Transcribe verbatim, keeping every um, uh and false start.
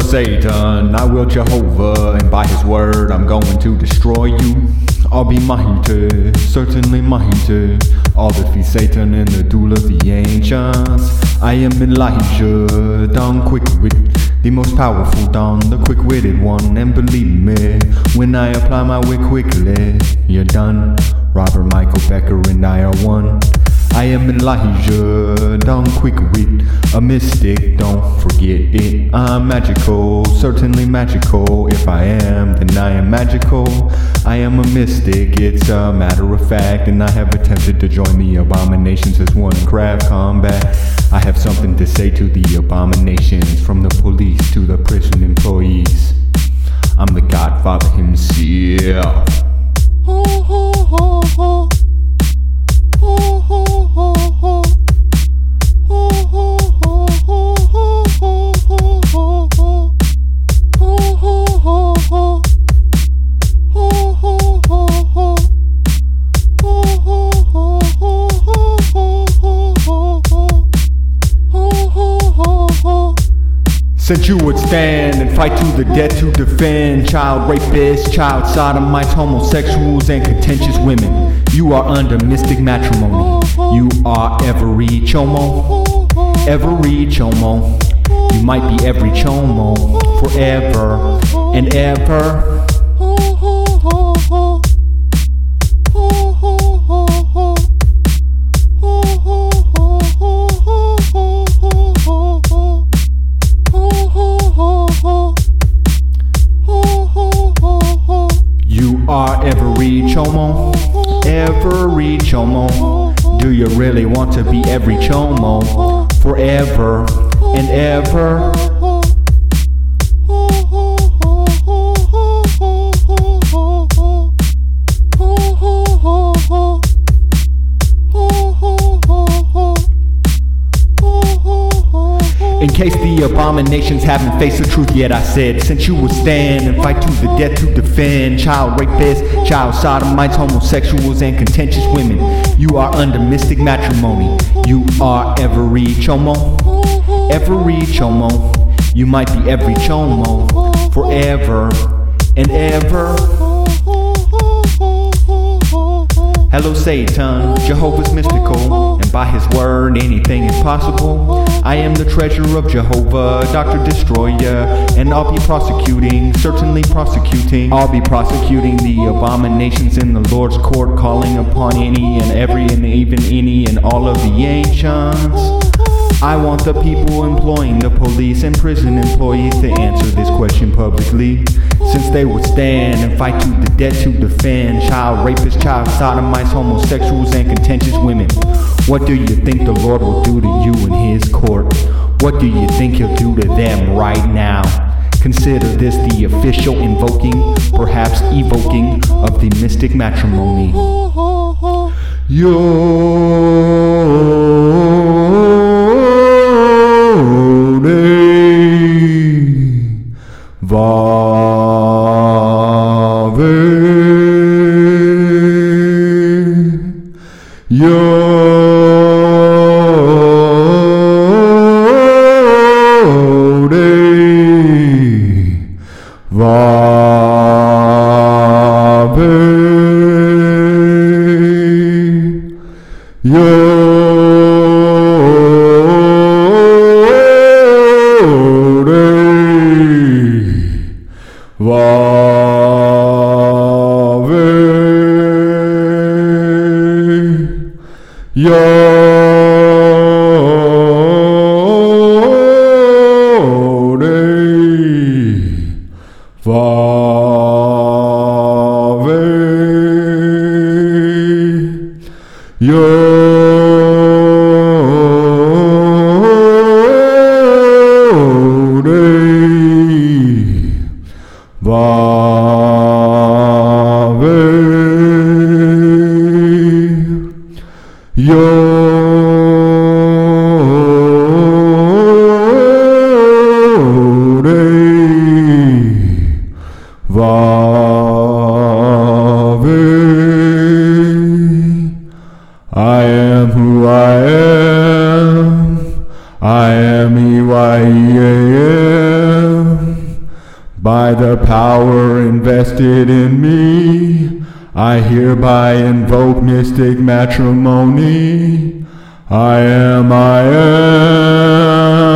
Satan, I will Jehovah, and by his word I'm going to destroy you. I'll be mighty, certainly mighty. I'll defeat Satan in the duel of the ancients. I am Elijah, down quick wit, the most powerful down, the quick-witted one. And believe me, when I apply my wit quickly, you're done. Robert Michael Becker and I are one. I am Elijah, down quick wit, a mystic, don't forget it. I'm magical, certainly magical. If I am, then I am magical. I am a mystic, it's a matter of fact. And I have attempted to join the abominations as one craft combat. I have something to say to the abominations, from the police to the prison employees. I'm the Godfather himself. Ho, ho, ho, ho. Ho, ho, ho, ho. Ho, ho, ho, ho, ho, ho, ho, ho, ho. Ho, ho, ho, ho. Ho, ho, ho, ho. Ho, ho, ho, ho, ho, ho, ho, ho. Ho, ho, ho, ho. Since you would stand and fight to the death to defend child rapists, child sodomites, homosexuals, and contentious women, you are under mystic matrimony. You are every chomo, every chomo. You might be every chomo forever and ever. You are every chomo, every chomo. Do you really want to be every chomo forever and ever? In case the abominations haven't faced the truth yet, I said, since you will stand and fight to the death to defend child rapists, child sodomites, homosexuals, and contentious women, you are under mystic matrimony. You are every chomo, every chomo. You might be every chomo forever and ever. Hello Satan, Jehovah's mystical, and by his word anything is possible. I am the treasure of Jehovah, Doctor Destroyer, and I'll be prosecuting, certainly prosecuting. I'll be prosecuting the abominations in the Lord's court, calling upon any and every and even any and all of the ancients. I want the people employing the police and prison employees to answer this question publicly, since they would stand and fight to the death to defend child rapists, child sodomites, homosexuals, and contentious women. What do you think the Lord will do to you in his court? What do you think he'll do to them right now? Consider this the official invoking, perhaps evoking, of the mystic matrimony. Yo. I am who I am. I am E Y E A M. By the power invested in me, I hereby invoke mystic matrimony. I am, I am.